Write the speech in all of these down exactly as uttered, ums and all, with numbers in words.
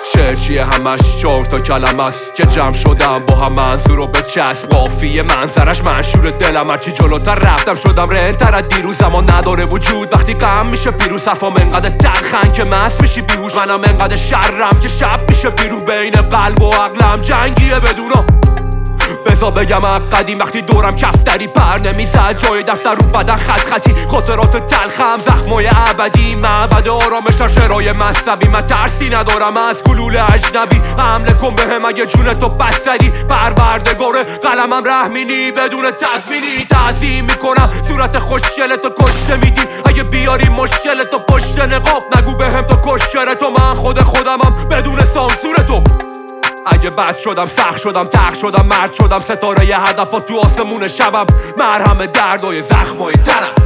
شعر چیه همش چهار تا کلم است که جمع شدم با هم منظور رو به چسب قافیه منظرش منشور دلم هرچی جلوتر رفتم شدم رنتر از دیروزم و نداره وجود وقتی غم میشه پیروز حرفام انقدر تلخن که مست میشی بیهوش منم انقدر شرم که شب میشه بیرو بین قلب و عقلم جنگیه بدونم بذار بگم از قدیم وقتی دورم کفتری پر نمیزد جای دفتر رو بدن خط خطی خاطرات تلخم زخمای ابدی معبد آرامشم شعرهای مذهبی من ترسی ندارم از گلوله اجنبی حمله کن بهم اگه جونتو بستری پروردگار قلمم رحمینی بدون تضمینی تعظیم میکنم صورت خوشگلتو کشته میدی اگه بیاری مشکلتو پشت نقاب نگو بهم تو کشکرتو من خود خودمم بدون سانسورتو اگه بد شدم سخت شدم تخت شدم مرد شدم ستاره ی هدفات تو آسمون شبم مرهم دردای زخمای تنم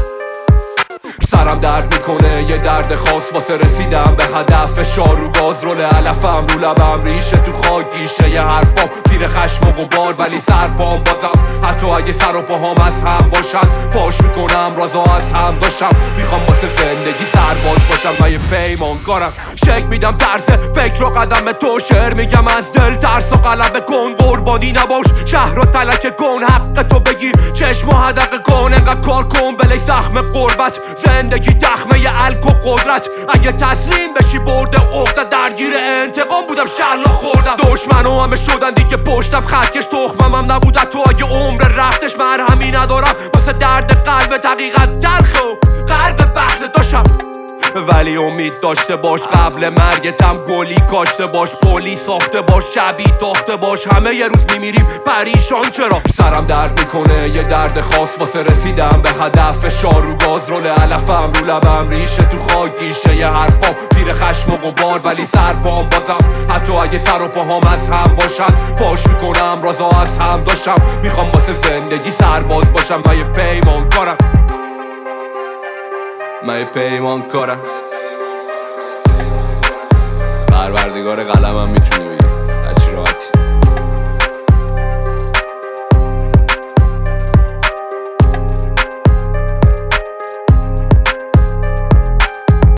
سرم درد میکنه یه درد خاص واسه رسیدم به هدف فشار رو گاز رول علفم رو لبم ریشه تو خاک گیشه ی حرفام زیر خشم و غبار ولی سر پام بازم حتی اگه سر و پاهام از هم باشن فاش میکنم رازا از هم داشتم میخوام واسه زندگی سرباز باشم من یه پیمانکارم شک میدم ترس فکر و قدم تو شعر میگم از دل ترس و غلبه کن قربانی نباش شهر رو تلکه کن حق تو بگیر چشم و حدقه کن انقدر کار کن بلی زخم قربت زندگی دخمه ی الک و قدرت اگه تسلیم بشی برده عقده درگیر انتقام بودم شلاق خوردم دشمنو همه شدن دیگه پشتم خطکش تخمم هم نبود تو اگه عمر رفتش مرهمی ندارم واسه درد قلب حقیقت تلخه و قلب بخت داشتم ولی امید داشته باش قبل مرگتم گلی کاشته باش پلی ساخته باش شبی تاخته باش همه یه روز میمیریم پریشان چرا سرم درد میکنه یه درد خاص واسه رسیدم به هدف فشار رو گاز رول علفم رو لبم ریشه تو خاک گیشه ی حرفام زیر خشم و غبار ولی سر پام بازم حتی اگه سر و پاهام از هم باشن فاش میکنم رازا از هم داشتم میخوام واسه زندگی سرباز باشم من یه پیمانکارم من یه پیمانکارم پروردگار قلمم میتونه